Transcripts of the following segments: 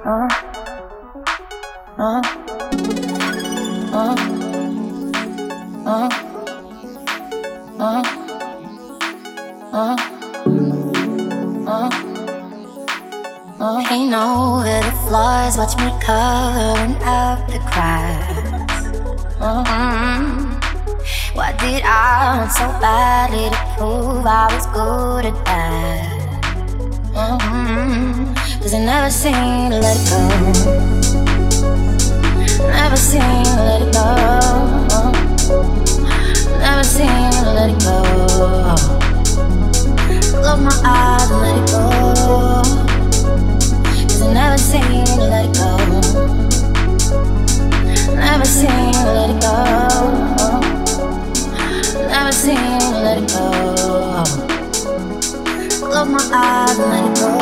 uh, uh, uh, uh, uh, Paint over the floors, watch me covering up the cracks. Why did I want so badly to prove I was good at that? 'Cause I never seem to let it go. Never seem to let it go. Never seem to let it go. Close my eyes and let it go. 'Cause I never seem to let it go. Never seem to let it go. Never seem to let it go. Close my eyes and let it go.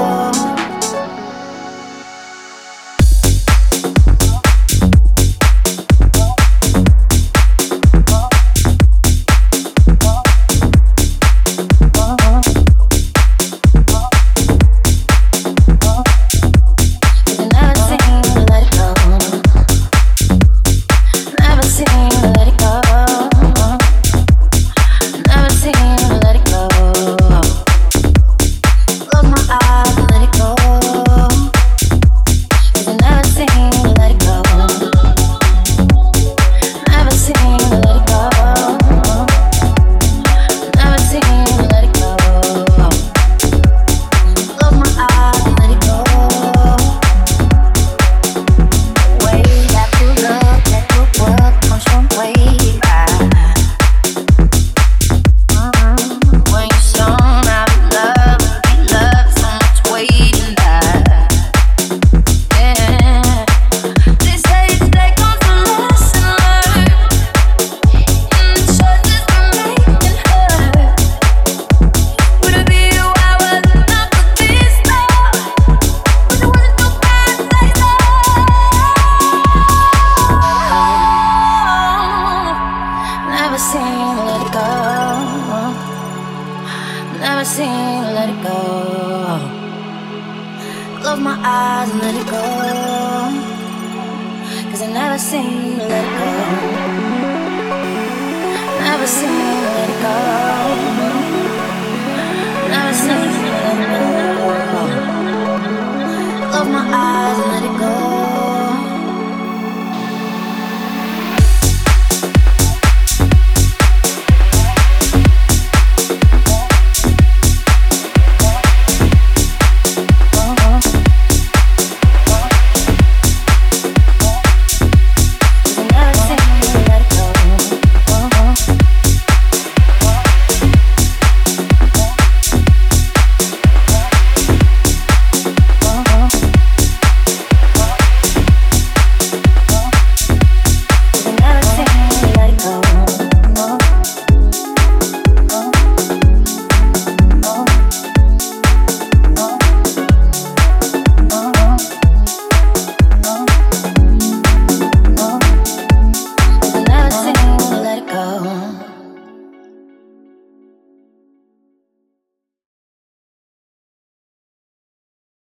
Never seem to let it go. Close my eyes and let it go. 'Cause I never seem to let it go. Never seem to let it go. Never seem to let it go. Close my eyes and let it go.